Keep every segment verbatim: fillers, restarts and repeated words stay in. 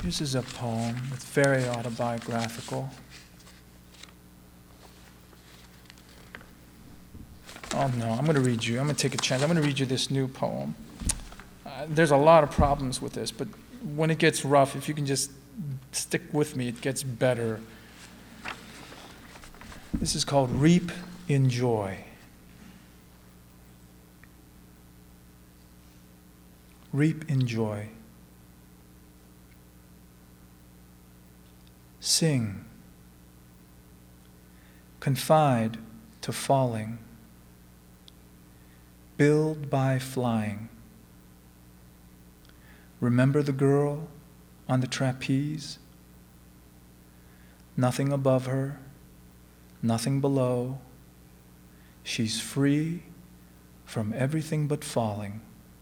This is a poem. It's very autobiographical. Oh no, I'm going to read you. I'm going to take a chance. I'm going to read you this new poem. Uh, there's a lot of problems with this, but when it gets rough, if you can just stick with me, it gets better. This is called Reap in Joy. Reap in joy. Sing. Confide to falling. Build by flying. Remember the girl on the trapeze? Nothing above her, nothing below. She's free from everything but falling.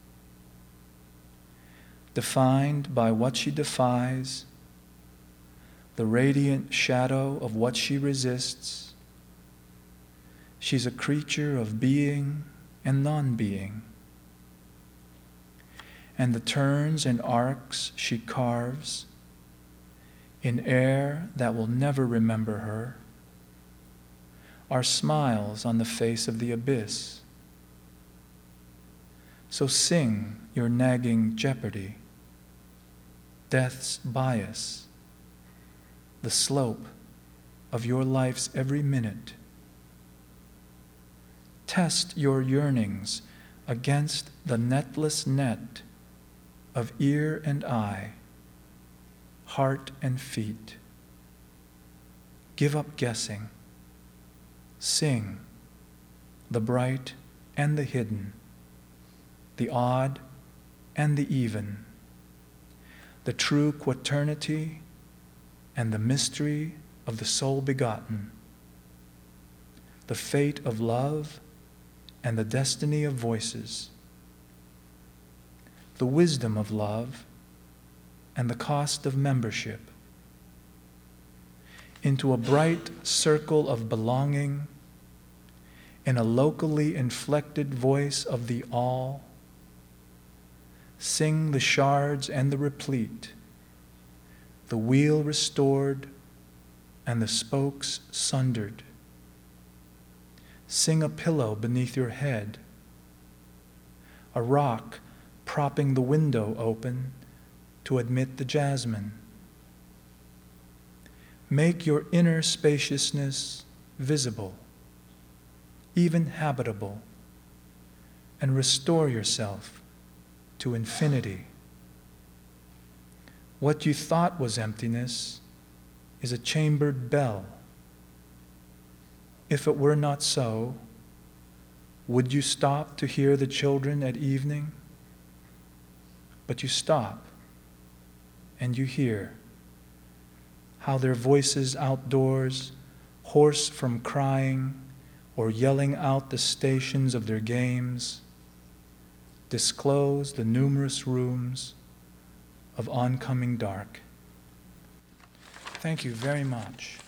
Defined by what she defies, the radiant shadow of what she resists. She's a creature of being and non-being. And the turns and arcs she carves in air that will never remember her are smiles on the face of the abyss. So sing your nagging jeopardy, death's bias, the slope of your life's every minute. Test your yearnings against the netless net of ear and eye, heart and feet. Give up guessing. Sing the bright and the hidden, the odd and the even, the true quaternity and the mystery of the soul begotten, the fate of love and the destiny of voices, the wisdom of love and the cost of membership, into a bright circle of belonging in a locally inflected voice of the all. Sing the shards and the replete, the wheel restored and the spokes sundered. Sing a pillow beneath your head, a rock propping the window open to admit the jasmine. Make your inner spaciousness visible, even habitable, and restore yourself to infinity. What you thought was emptiness is a chambered bell. If it were not so, would you stop to hear the children at evening? But you stop, and you hear how their voices outdoors, hoarse from crying or yelling out the stations of their games, disclose the numerous rooms of oncoming dark. Thank you very much.